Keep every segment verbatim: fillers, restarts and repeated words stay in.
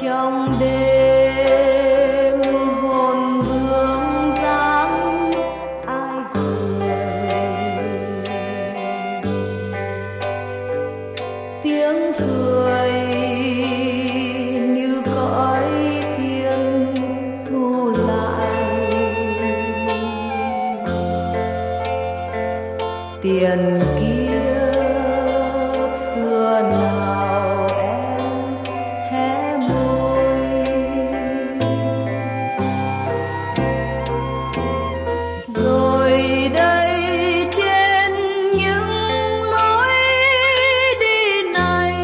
trong đêm hồn vương dáng ai cười, tiếng cười như cõi thiên thu lại, tiền kiếp xưa nào em hé môi, rồi đây trên những lối đi này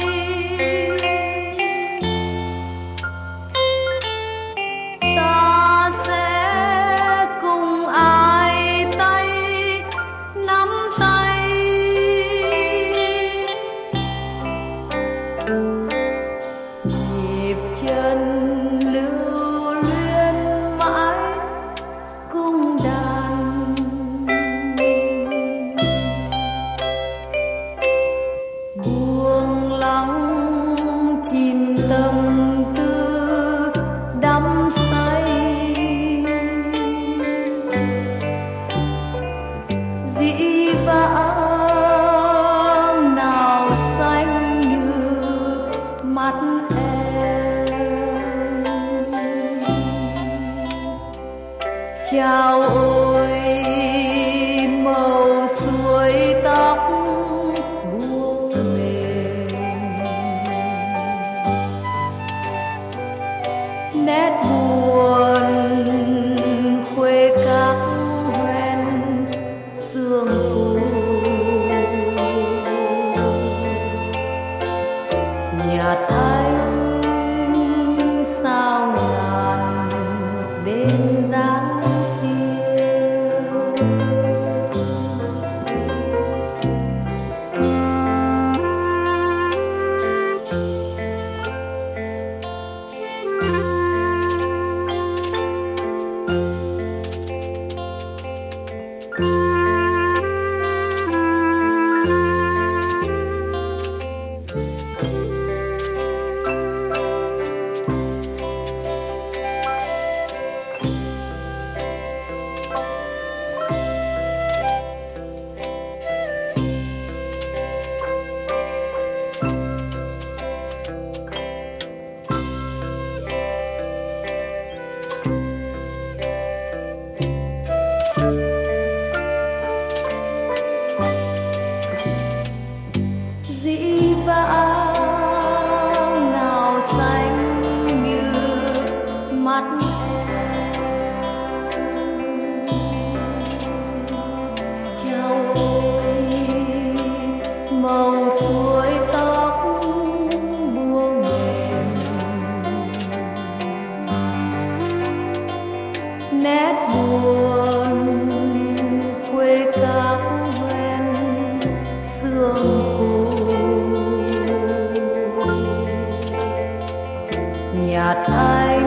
ta sẽ cùng ai tay nắm tay, nhịp chân lưu luyến mãi cung đàn, buông lắng chìm tâm tư đắm say, dĩ vãng nào xanh như mắt em. Chao ôi màu suối tóc buông mềm, nét buồn khuê các hoen sương phủ, nhạt ánh sao ngàn bên dáng xiêu. Dĩ vãng nào xanh như mắt em, chao ôi màu suối tóc buông mềm, nét buồn khuê các hoen sương phủ, nhạt ánh